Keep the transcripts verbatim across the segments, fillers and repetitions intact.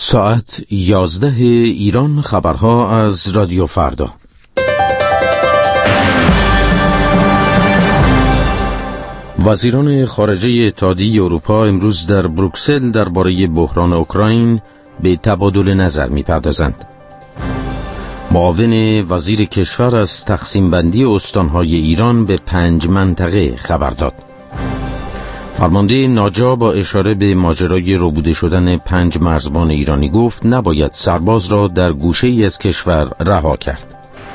ساعت یازده ایران، خبرها از رادیو فردا. وزیران خارجه اتحادیه اروپا امروز در بروکسل درباره بحران اوکراین به تبادل نظر می‌پردازند. معاون وزیر کشور از تقسیم بندی استان‌های ایران به پنج منطقه خبر داد. فرمانده ناجا با اشاره به ماجرای ربوده شدن پنج مرزبان ایرانی گفت نباید سرباز را در گوشه‌ای از کشور رها کرد.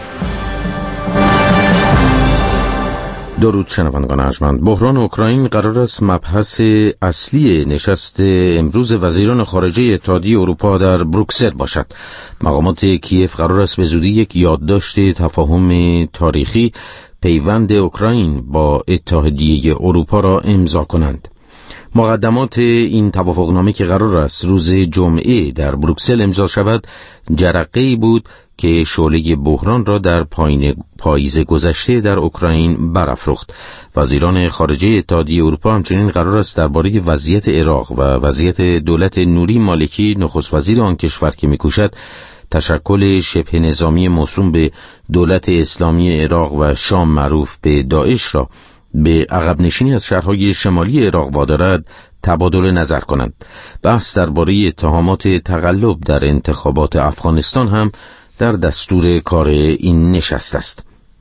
درود شنوندگان ارجمند. بحران اوکراین قرار است مبحث اصلی نشست امروز وزیران خارجه اتحادیه اروپا در بروکسل باشد. مقامات کیف قرار است به زودی یک یادداشت تفاهم تاریخی پیوند اوکراین با اتحادیه اروپا را امضا کنند. مقدمات این توافقنامه که قرار است روز جمعه در بروکسل امضا شود، جرقه‌ای بود که شعله بحران را در پاییز گذشته در اوکراین برافروخت. وزیران خارجه اتحادیه اروپا همچنین قرار است درباره وضعیت عراق و وضعیت دولت نوری مالکی، نخست وزیر آن کشور که می‌کوشد تشکل شبه نظامی موسوم به دولت اسلامی عراق و شام معروف به داعش را به عقب نشینی از شهرهای شمالی عراق وادارد، تبادل نظر کنند. بحث درباره اتهامات تقلب در انتخابات افغانستان هم در دستور کار این نشست است.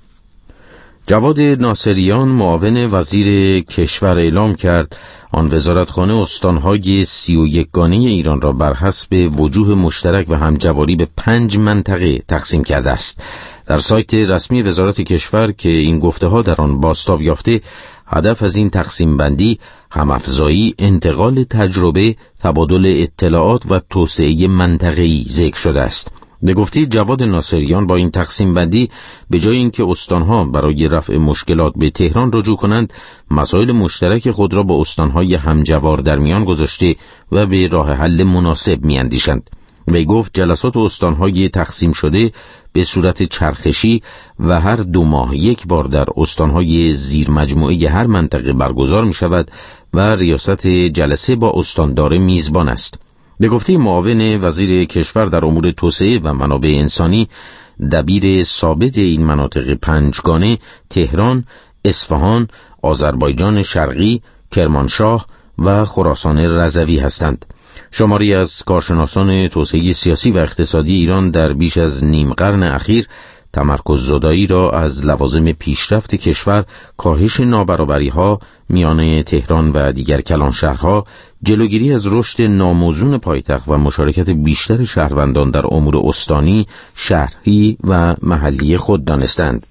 جواد ناصریان معاون وزیر کشور اعلام کرد آن وزارتخانه استانهای سی و یکگانه ایران را بر حسب وجوه مشترک و همجواری به پنج منطقه تقسیم کرده است. در سایت رسمی وزارت کشور که این گفته ها در آن بازتاب یافته، هدف از این تقسیم بندی همافزایی، انتقال تجربه، تبادل اطلاعات و توسعه منطقه‌ای ذکر شده است. به گفته جواد ناصریان با این تقسیم بندی به جای اینکه استانها برای رفع مشکلات به تهران رجوع کنند، مسائل مشترک خود را با استانهای همجوار در میان گذاشته و به راه حل مناسب میاندیشند. وی گفت جلسات استانهای تقسیم شده به صورت چرخشی و هر دو ماه یک بار در استانهای زیر مجموعه هر منطقه برگزار می شود و ریاست جلسه با استاندار میزبان است. به گفته معاون وزیر کشور در امور توسعه و منابع انسانی، دبیر ثابت این مناطق پنجگانه تهران، اصفهان، آذربایجان شرقی، کرمانشاه و خراسان رضوی هستند. شماری از کارشناسان توسعه سیاسی و اقتصادی ایران در بیش از نیم قرن اخیر تمرکز زدایی را از لوازم پیشرفت کشور، کاهش نابرابری‌ها میان تهران و دیگر کلان شهرها، جلوگیری از رشد ناموزون پایتخت و مشارکت بیشتر شهروندان در امور استانی، شهری و محلی خود دانستند.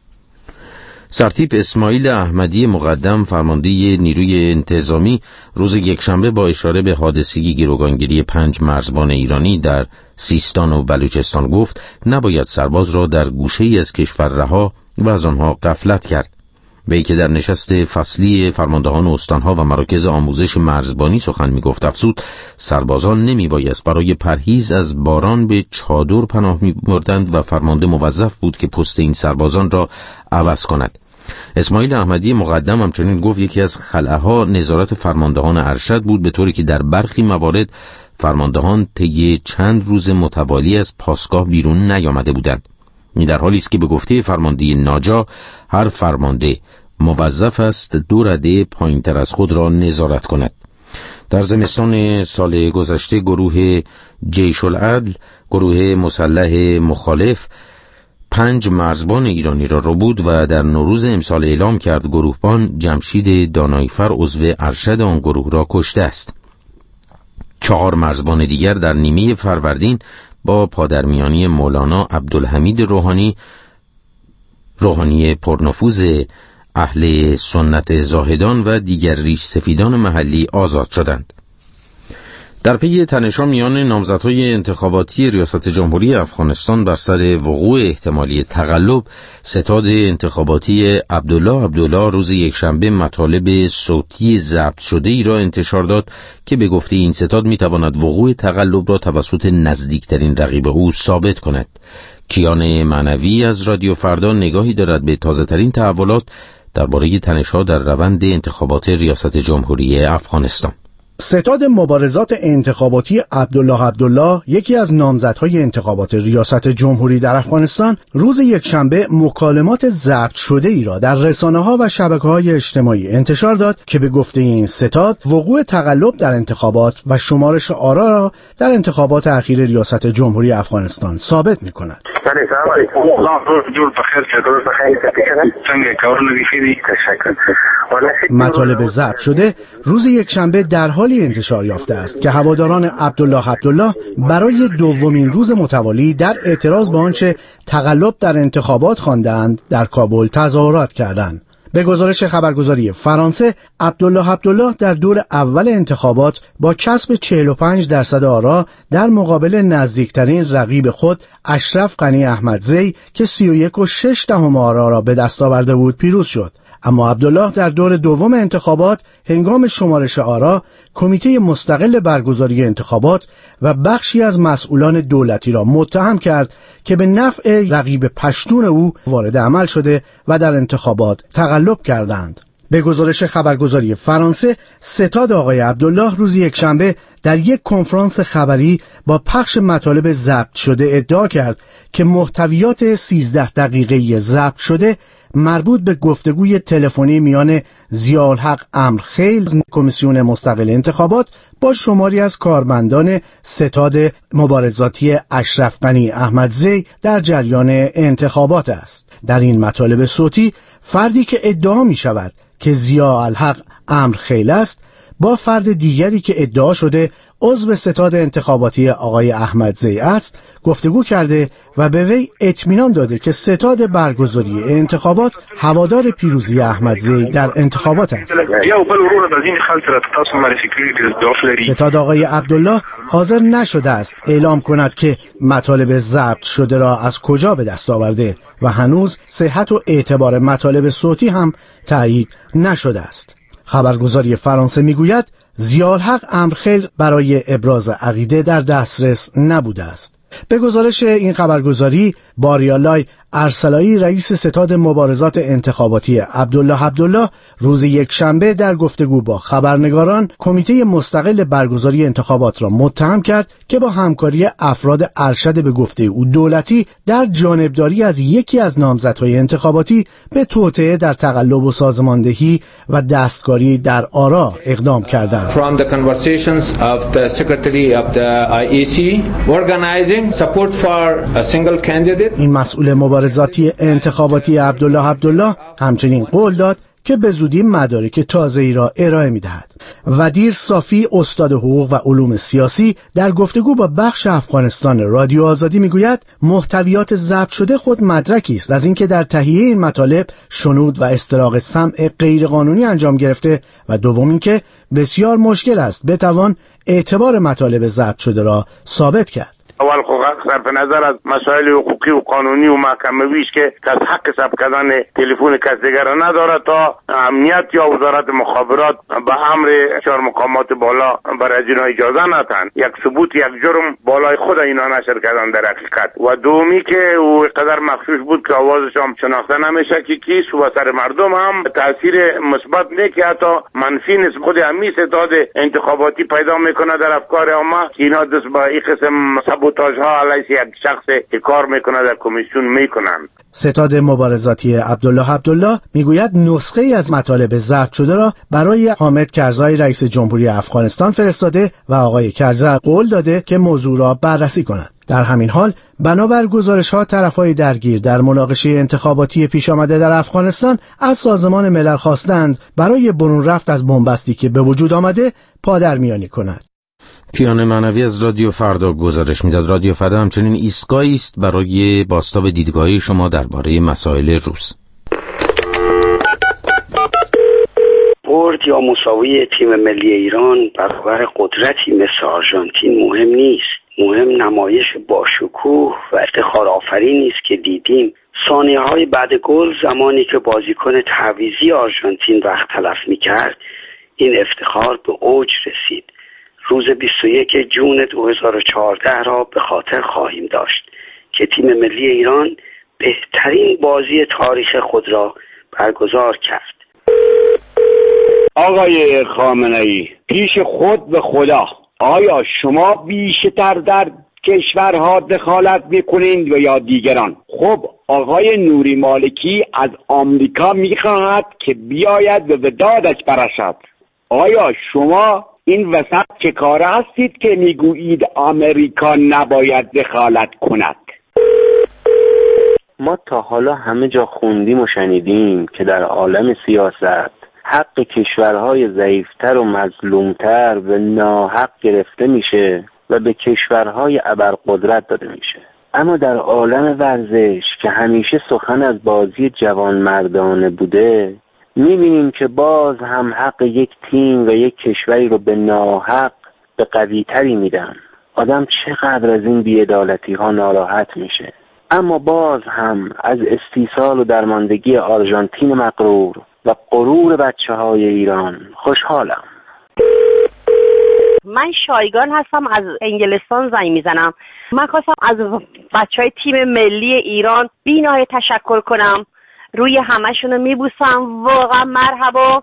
سرتیپ اسماعیل احمدی مقدم فرمانده نیروی انتظامی روز یکشنبه با اشاره به حادثه گروگانگیری پنج مرزبان ایرانی در سیستان و بلوچستان گفت نباید سرباز را در گوشه‌ای از کشور رها و از آنها غفلت کرد. وی که در نشست فصلی فرماندهان استانها و مراکز آموزش مرزبانی سخن می‌گفت افزود سربازان نمی‌بایست برای پرهیز از باران به چادر پناه می‌بردند و فرمانده موظف بود که پست این سربازان را عوض کند. اسماعیل احمدی مقدم همچنین گفت یکی از خلأها نظارت فرماندهان ارشد بود، به طوری که در برخی موارد فرماندهان طی چند روز متوالی از پاسگاه بیرون نیامده بودند. این در حالی است که به گفته فرمانده ناجا هر فرمانده موظف است دو رده پایین‌تر از خود را نظارت کند. در زمستان سال گذشته گروه جیش العدل، گروه مسلح مخالف، پنج مرزبان ایرانی را ربود و در نوروز امسال اعلام کرد گروهبان جمشید دانایفر عضو ارشد آن گروه را کشته است. چهار مرزبان دیگر در نیمه فروردین با پادرمیانی مولانا عبدالحمید روحانی روحانی پرنفوذ اهل سنت زاهدان و دیگر ریش سفیدان محلی آزاد شدند. در پی تنش‌ها میان نامزدهای انتخاباتی ریاست جمهوری افغانستان بر سر وقوع احتمالی تقلب، ستاد انتخاباتی عبدالله عبدالله روز یکشنبه مطالب صوتی ضبط شده ای را انتشار داد که به گفته این ستاد میتواند وقوع تقلب را توسط نزدیکترین رقیب او ثابت کند. کیان معنوی از رادیو فردا نگاهی دارد به تازه‌ترین تحولات درباره تنش‌ها در روند انتخابات ریاست جمهوری افغانستان. ستاد مبارزات انتخاباتی عبدالله عبدالله، یکی از نامزدهای انتخابات ریاست جمهوری در افغانستان، روز یکشنبه مکالمات ضبط شده ای را در رسانه‌ها و شبکه‌های اجتماعی انتشار داد که به گفته این ستاد وقوع تقلب در انتخابات و شمارش آرا را در انتخابات اخیر ریاست جمهوری افغانستان ثابت می‌کند. مطالب ضبط شده روز یکشنبه در حالی انتشار یافته است که هواداران عبدالله عبدالله برای دومین روز متوالی در اعتراض به آنچه تقلب در انتخابات خواندند در کابل تظاهرات کردند. به گزارش خبرگزاری فرانسه، عبدالله عبدالله در دور اول انتخابات با کسب چهل و پنج درصد آرا در مقابل نزدیکترین رقیب خود اشرف غنی احمدزی که سی و یک و شش دهم آرا را به دست آورده بود پیروز شد. اما عبدالله در دور دوم انتخابات هنگام شمارش آرا کمیته مستقل برگزاری انتخابات و بخشی از مسئولان دولتی را متهم کرد که به نفع رقیب پشتون او وارد عمل شده و در انتخابات تقلب کردند. به گزارش خبرگزاری فرانسه، ستاد آقای عبدالله روز یکشنبه در یک کنفرانس خبری با پخش مطالب ضبط شده ادعا کرد که محتویات سیزده دقیقه‌ای ضبط شده مربوط به گفتگوی تلفنی میان ضیاءالحق امرخیل کمیسیون مستقل انتخابات با شماری از کارمندان ستاد مبارزاتی اشرف غنی احمدزی در جریان انتخابات است. در این مطالب صوتی فردی که ادعا می شود که ضیاءالحق امرخیل است با فرد دیگری که ادعا شده عضو ستاد انتخاباتی آقای احمدزی است گفتگو کرده و به وی اطمینان داده که ستاد برگزاری انتخابات هوادار پیروزی احمدزی در انتخابات است. ستاد آقای عبدالله حاضر نشده است اعلام کند که مطالب ضبط شده را از کجا به دست آورده و هنوز صحت و اعتبار مطالب صوتی هم تایید نشده است. خبرگزاری فرانسه میگوید ضیاءالحق امرخیل برای ابراز عقیده در دسترس نبوده است. به گزارش این خبرگزاری، باریالای ارسلایی رئیس ستاد مبارزات انتخاباتی عبدالله عبدالله روز یکشنبه در گفتگو با خبرنگاران کمیته مستقل برگزاری انتخابات را متهم کرد که با همکاری افراد ارشد به گفته او دولتی در جانبداری از یکی از نامزدهای انتخاباتی به توطئه در تقلب و سازماندهی و دستکاری در آرا اقدام کردند. From the conversations of the secretary of the I E C organizing support for a single candidate. این مسئول مبارزاتی انتخاباتی عبدالله عبدالله همچنین قول داد که به زودی مدارک تازه‌ای را ارائه می‌دهد. ودیر صافی استاد حقوق و علوم سیاسی در گفتگو با بخش افغانستان رادیو آزادی میگوید محتویات ضبط شده خود مدرکی است از اینکه در تهیه این مطالب شنود و استراق سمع غیرقانونی انجام گرفته و دوم اینکه بسیار مشکل است بتوان اعتبار مطالب ضبط شده را ثابت کرد. اول خو صرف نظر از مسائل حقوقی و قانونی و محکمه ویش که کس حق ثبت کردن تلفن کس دیگر نداره تا امنیت یا وزارت مخابرات به امر چهار مقامات بالا برای از اینا اجازه ندن. یک ثبوت یک جرم بالای خود اینا نشر کردن در حقیقت و دومی که او قدر مخشوش بود که آوازش هم شناخته نمیشه که کیست و سر مردم هم تاثیر مثبت نه که حتی منفی نسبت خود امی ستاد انتخاباتی پیدا میکنه در افکار عامه که اینا دست با این قسم سابوتاژها علیه یک شخص که کار میکنه در کمیسیون میکنن. ستاد مبارزاتی عبدالله عبدالله میگوید نسخه ای از مطالب ضبط شده را برای حامد کرزای رئیس جمهوری افغانستان فرستاده و آقای کرزای قول داده که موضوع را بررسی کند. در همین حال بنابر گزارش‌ها طرف‌های درگیر در مناقشه انتخاباتی پیش آمده در افغانستان از سازمان ملل خواستند برای برون رفت از بنبستی که به وجود آمده پادرمیانی کند. کیان معنوی از رادیو فردا گزارش میداد. رادیو فردا همچنین ایستگاهی است برای بازتاب دیدگاهی شما درباره مسائل روز. برد یا مساوی تیم ملی ایران برابر قدرتی مثل آرژانتین مهم نیست. مهم نمایش باشکوه و افتخار آفرینی است که دیدیم ثانیه‌های بعد گل زمانی که بازیکن تعویضی آرژانتین وقت تلف می‌کرد. این افتخار به اوج رسید. روز بیست و یکم ژوئن دو هزار و چهارده را به خاطر خواهیم داشت که تیم ملی ایران بهترین بازی تاریخ خود را برگزار کرد. آقای خامنه‌ای، پیش خود به خدا، آیا شما بیشتر در کشورها دخالت میکنید و یا دیگران؟ خب آقای نوری مالکی از آمریکا میخواهد که بیاید و به دادش برسد. آیا شما این وسط چه کار هستید که میگویید آمریکا نباید دخالت کند؟ ما تا حالا همه جا خوندیم و شنیدیم که در عالم سیاست حق کشورهای ضعیفتر و مظلومتر به ناحق گرفته میشه و به کشورهای ابرقدرت داده میشه. اما در عالم ورزش که همیشه سخن از بازی جوانمردانه بوده، میبینیم که باز هم حق یک تیم و یک کشوری رو به ناحق به قوی‌تری میدن. آدم چقدر از این بی‌عدالتی ها ناراحت میشه. اما باز هم از استیصال و درماندگی آرژانتین مغرور و غرور بچه های ایران خوشحالم. من شایگان هستم، از انگلستان زنگ میزنم. من خواستم از بچه های تیم ملی ایران بی‌نهایت تشکر کنم. روی همشونو میبوسم. واقعا مرحبا.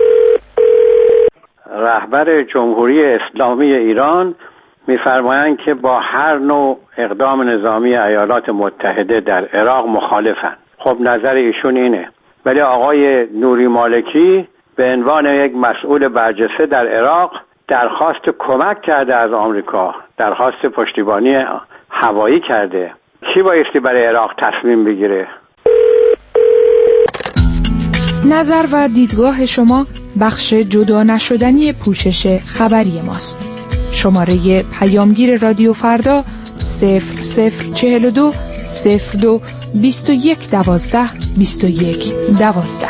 رهبر جمهوری اسلامی ایران میفرمایند که با هر نوع اقدام نظامی ایالات متحده در عراق مخالفن. خب نظر ایشون اینه، ولی آقای نوری مالکی به عنوان یک مسئول برجسته در عراق درخواست کمک کرده از آمریکا، درخواست پشتیبانی هوایی کرده. کی بایستی برای عراق تصمیم بگیره؟ نظر و دیدگاه شما بخش جدا نشدنی پوشش خبری ماست. شماره پیامگیر رادیو فردا صفر صفر چهل و دو صفر دو بیست و یک دوازده بیست و یک دوازده.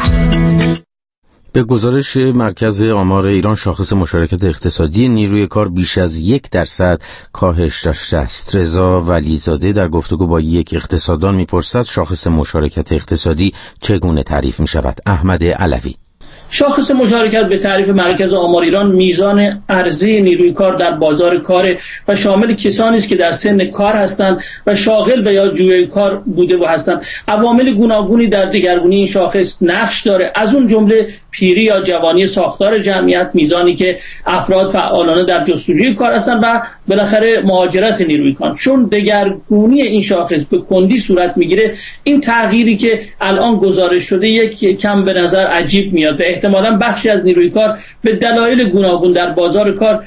به گزارش مرکز آمار ایران، شاخص مشارکت اقتصادی نیروی کار بیش از یک درصد کاهش داشته است. رضا ولیزاده در گفتگو با یک اقتصاددان میپرسد شاخص مشارکت اقتصادی چگونه تعریف می شود؟ احمد علوی: شاخص مشارکت به تعریف مرکز آمار ایران میزان عرضه نیروی کار در بازار کار و شامل کسانی است که در سن کار هستند و شاغل و یا جوی کار بوده و هستند. عوامل گوناگونی در دگرگونی این شاخص نقش داره، از اون جمله پیری یا جوانی ساختار جمعیت، میزانی که افراد فعالانه در جستجوی کار هستند و بالاخره مهاجرت نیروی کار. چون دگرگونی این شاخص به کندی صورت میگیره، این تغییری که الان گزارش شده یک کم به نظر عجیب میاد. احتمالاً بخشی از نیروی کار به دلایل گوناگون در بازار کار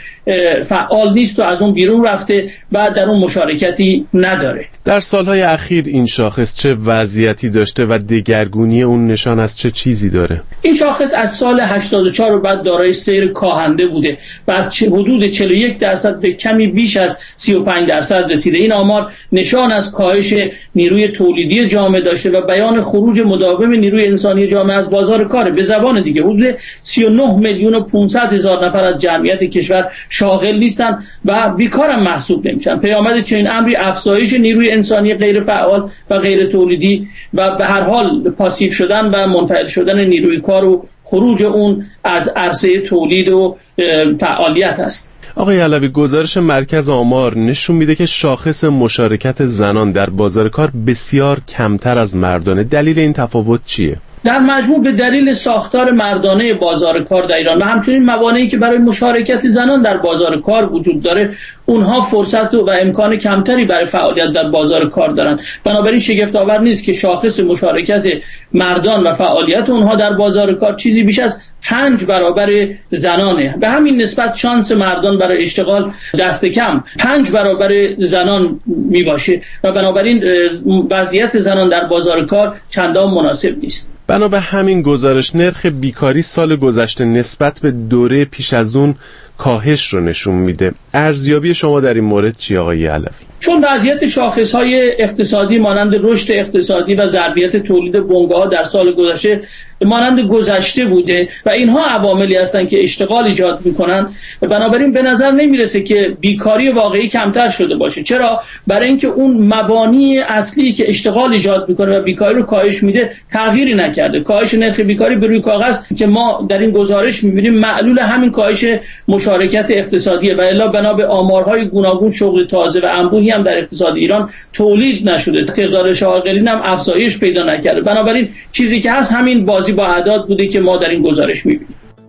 فعال نیست و از اون بیرون رفته و در اون مشارکتی نداره. در سالهای اخیر این شاخص چه وضعیتی داشته و دگرگونی اون نشان از چه چیزی داره؟ این شاخص از سال هشتاد و چهار بعد دارای سیر کاهنده بوده و از حدود چهل و یک درصد به کمی بیش از سی و پنج درصد رسیده. این آمار نشان از کاهش نیروی تولیدی جامعه داشته و بیان خروج مداوم نیروی انسانی جامعه از بازار کار. به زبان دیگه حدود سی و نه میلیون و پانصد هزار نفر از جمعیت کشور شاغل نیستن و بیکار هم محسوب نمیشن. پیامد چنین امری افزایش نیروی انسانی غیر فعال و غیر تولیدی و به هر حال پاسیو شدن و منفعل شدن نیروی کار و خروج اون از عرصه تولید و فعالیت است. آقای علوی، گزارش مرکز آمار نشون میده که شاخص مشارکت زنان در بازار کار بسیار کمتر از مردانه. دلیل این تفاوت چیه؟ در مجموع به دلیل ساختار مردانه بازار کار در ایران و همچنین موانعی که برای مشارکت زنان در بازار کار وجود داره، اونها فرصت و امکان کمتری برای فعالیت در بازار کار دارن. بنابراین شگفت آور نیست که شاخص مشارکت مردان و فعالیت اونها در بازار کار چیزی بیش از پنج برابر زنانه. به همین نسبت شانس مردان برای اشتغال دست کم پنج برابر زنان می باشه و بنابراین وضعیت زنان در بازار کار چندان مناسب نیست. بنا به همین گزارش نرخ بیکاری سال گذشته نسبت به دوره پیش از اون کاهش رو نشون میده. ارزیابی شما در این مورد چی آقای علوی؟ چون وضعیت شاخص‌های اقتصادی مانند رشد اقتصادی و ظرفیت تولید بنگاه‌ها در سال گذشته مانند گذشته بوده و اینها عواملی هستند که اشتغال ایجاد می‌کنند، بنابراین به نظر نمی‌رسه که بیکاری واقعی کمتر شده باشه. چرا؟ برای اینکه اون مبانی اصلی که اشتغال ایجاد می‌کنه و بیکاری رو کاهش میده تغییری نکرده. کاهش نرخ بیکاری بر روی کاغذ که ما در این گزارش می‌بینیم معلول همین کاهش مشارکت اقتصادیه و الا بنا به آمارهای گوناگون شغل تازه و انبوهی هم در اقتصاد ایران تولید نشده. تعداد شاغلین هم افزایش پیدا نکرده. بنابراین چیزی که هست همین بازی با اعداد بوده که ما در این گزارش می‌بینیم.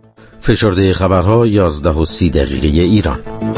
فشرده خبرها یازده و سی دقیقه ایران.